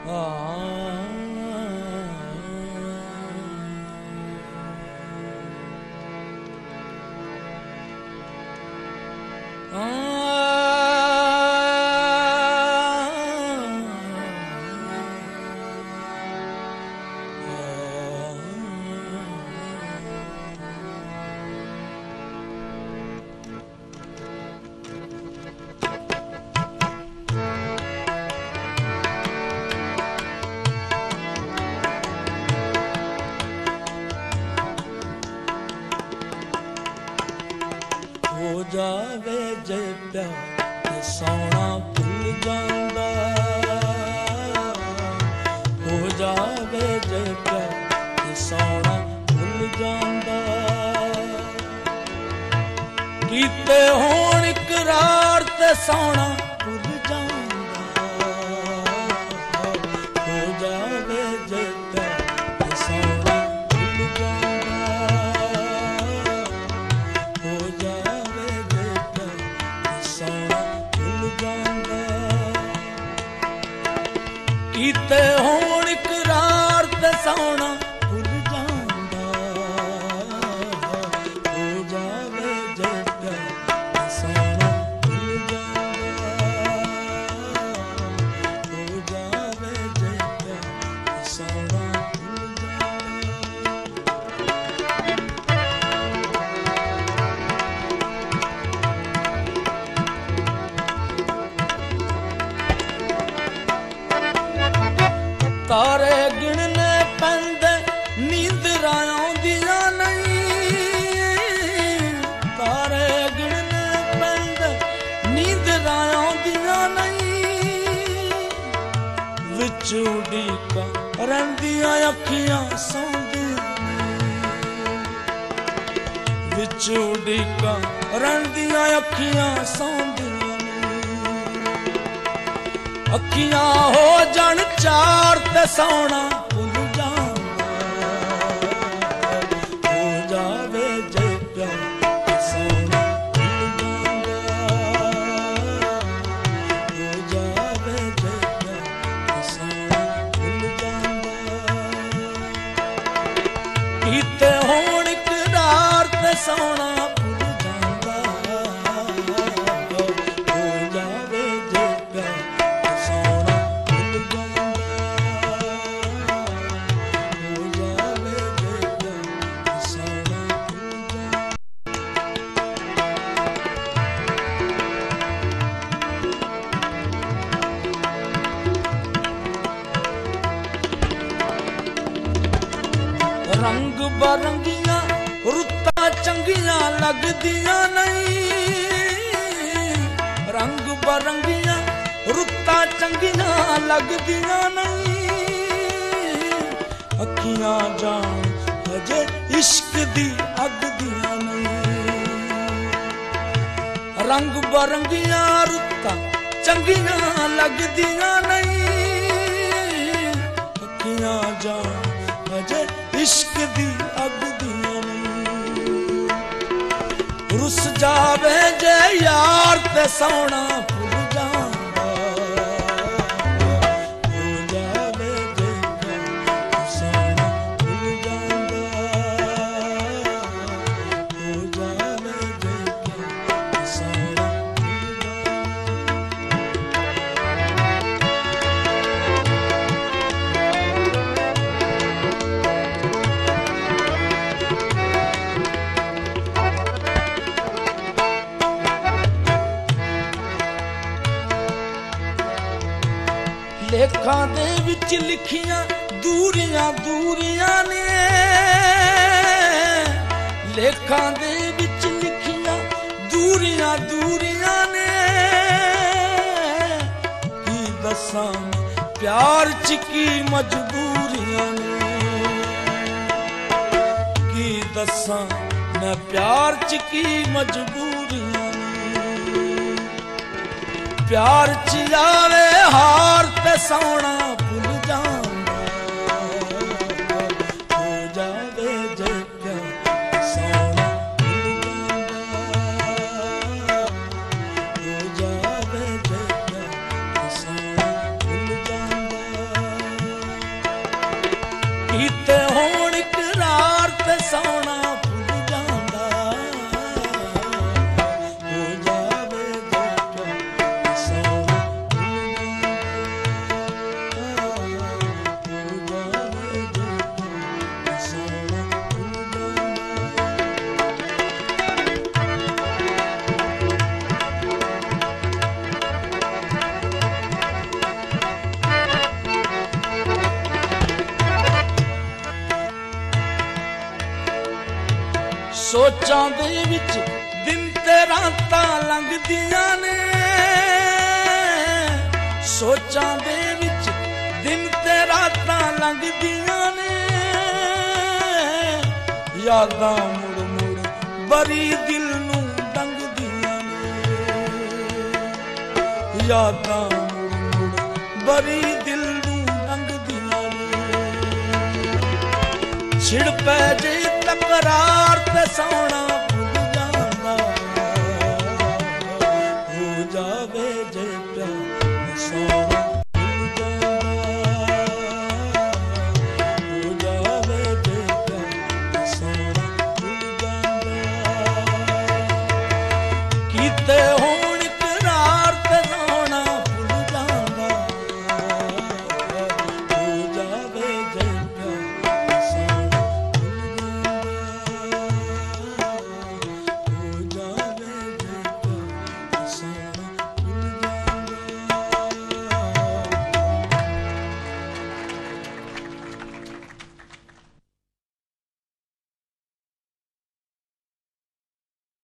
ਹੋ ਜਾਵੇ ਜੇ ਪਿਆਰ ਤੇ ਸੋਹਣਾ ਭੁੱਲ ਜਾਂਦਾ, ਹੋ ਜਾਵੇ ਜੇ ਪਿਆਰ ਤੇ ਸੋਹਣਾ ਭੁੱਲ ਜਾਂਦਾ, ਕੀਤੇ ਹੋਣ ਇਕਰਾਰ ਤੇ ਸੋਹਣਾ ਭੁੱਲ ਜਾਂਦਾ, ਹੋ ਜਾਵੇ ਜੇ ਪਿਆਰ ਤੇ ਸੋਹਣਾ ਭੁੱਲ ਜਾਂਦਾ, ਹੋ ਜਾਵੇ ਜੇ ਪਿਆਰ ਤੇ ਸੋਹਣਾ ਭੁੱਲ ਜਾਂਦਾ, ਕੀਤੇ ਹੋਣ ਇਕਰਾਰ ਤੇ ਸੋਹਣਾ ਭੁੱਲ ਜਾਂਦਾ, ਹੋ ਜਾਵੇ ਜੇ ਪਿਆਰ ਤੇ ਸੋਹਣਾ ਭੁੱਲ ਜਾਂਦਾ, ਹੋ ਜਾਵੇ ਜੇ ਪਿਆਰ ਤੇ ਸੋਹਣਾ ਭੁੱਲ ਜਾਂਦਾ। ਤਾਰੇ ਗਿਣਨੇ ਪੈਂਦੇ ਨੀਂਦਰਾਂ ਆਉਂਦੀਆਂ ਨਹੀਂ, ਤਾਰੇ ਗਿਣਨੇ ਪੈਂਦੇ ਨੀਂਦਰਾਂ ਆਉਂਦੀਆਂ ਨਹੀਂ, ਵਿੱਚ ਉਡੀਕਾਂ ਰਹਿੰਦੀਆਂ ਅੱਖੀਆਂ ਸੌਂਦੀਆਂ ਨਹੀਂ, ਵਿੱਚ ਉਡੀਕਾਂ ਰਹਿੰਦੀਆਂ ਅੱਖੀਆਂ ਸੌਂਦੀਆਂ ਨਹੀਂ, ਅੱਖੀਆਂ ਹੋ ਜਾਣ ਚਾਰ ਤੇ ਸੌਣਾ ਭੁੱਲ ਜਾਂਦਾ, ਹੋ ਜਾਵੇ ਜੇ ਪਿਆਰ ਤੇ ਸੌਣਾ ਭੁੱਲ ਜਾਂਦਾ, ਹੋ ਜਾਵੇ ਜੇ ਪਿਆਰ ਤੇ ਸੌਣਾ ਭੁੱਲ ਜਾਂਦਾ, ਕੀਤੇ ਹੋਣ ਇਕਰਾਰ ਤੇ ਸੌਣਾ ਭੁੱਲ ਜਾਂਦਾ, ਹੋ ਜਾਵੇ ਜੇ ਪਿਆਰ ਤੇ ਸੌਣਾ ਭੁੱਲ ਜਾਂਦਾ, ਹੋ ਜਾਵੇ ਜੇ ਪਿਆਰ ਤੇ ਸੌਣਾ ਭੁੱਲ ਜਾਂਦਾ। ਰੰਗ ਬਰੰਗੀਆਂ ਰੁੱਤਾਂ ਚੰਗੀਆਂ ਲੱਗਦੀਆਂ ਨਹੀਂ, ਰੰਗ ਬਰੰਗੀਆਂ ਰੁੱਤਾਂ ਚੰਗੀਆਂ ਲੱਗਦੀਆਂ ਨਹੀਂ, ਅੱਖੀਆਂ ਜਾਣ ਹਜੇ ਇਸ਼ਕ ਦੀ ਅੱਗ ਦੀਆਂ ਨਹੀਂ, ਰੰਗ ਬਰੰਗੀਆਂ ਰੁੱਤਾਂ ਚੰਗੀਆਂ ਲੱਗਦੀਆਂ ਨਹੀਂ, ਅੱਖੀਆਂ ਜਾਣ ਹਜੇ ਇਸ਼ਕ ਦੀ ਅੱਗ ਦੀਆਂ ਨਹੀਂ, ਰੁੱਸ ਜਾਵੇ ਜੇ ਯਾਰ ਤੇ ਸੌਣਾ ਭੁੱਲ ਜਾਂਦਾ, ਹੋ ਜਾਵੇ ਜੇ ਪਿਆਰ ਤੇ ਸੌਣਾ ਭੁੱਲ ਜਾਂਦਾ, ਹੋ ਜਾਵੇ ਜੇ ਪਿਆਰ ਤੇ ਸੌਣਾ ਭੁੱਲ ਲੇਖਾਂ ਦੇ ਵਿੱਚ ਲਿਖੀਆਂ ਦੂਰੀਆਂ ਦੂਰੀਆਂ ਨੇ, ਲੇਖਾਂ ਦੇ ਵਿੱਚ ਲਿਖੀਆਂ ਦੂਰੀਆਂ ਦੂਰੀਆਂ ਨੇ, ਕੀ ਦੱਸਾਂ ਪਿਆਰ ਚ ਕੀ ਮਜਬੂਰੀਆਂ ਨੇ, ਕੀ ਦੱਸਾਂ ਮੈਂ ਪਿਆਰ ਚ ਕੀ ਮਜਬੂਰੀਆਂ ਨੇ, ਪਿਆਰ ਚ ਆਵੇ ਹਾਰ ਤੇ ਸੌਣਾ ਭੁੱਲ ਜਾਂਦਾ, ਹੋ ਜਾਵੇ ਜੇ ਪਿਆਰ ਤੇ ਸੌਣਾ ਭੁੱਲ ਜਾਂਦਾ, ਹੋ ਜਾਵੇ ਜੇ ਪਿਆਰ ਤੇ ਸੌਣਾ ਭੁੱਲ ਜਾਂਦਾ, ਕੀਤੇ ਹੋਣ ਇਕਰਾਰ ਤੇ ਸੌਣਾ ਭੁੱਲ ਜਾਂਦਾ। ਹੋ ਜਾਵੇ ਜੇ ਪਿਆਰ ਸੌਣਾ ਭੁੱਲ ਜਾਂਦਾ। ਹੋ ਜਾਵੇ ਜੇ ਪਿਆਰ ਸੌਣਾ ਭੁੱਲ ਸੋਚਾਂ ਦੇ ਵਿੱਚ ਦਿਨ ਤੇ ਰਾਤਾਂ ਲੰਘਦੀਆਂ ਨੇ। ਸੋਚਾਂ ਦੇ ਵਿੱਚ ਦਿਨ ਤੇ ਰਾਤਾਂ ਲੰਘਦੀਆਂ ਨੇ। ਯਾਦਾਂ ਮੁੜ ਮੁੜ ਬਰੀ ਦਿਲ ਨੂੰ ਡੰਗਦੀਆਂ ਨੇ। ਯਾਦਾਂ ਮੁੜ ਮੁੜ ਬਰੀ ਦਿਲ ਨੂੰ ਡੰਗਦੀਆਂ ਨੇ। ਛਿੜ ਪੈ ਜੇ ਤਕਰਾਰ ਤੇ ਸੌਣਾ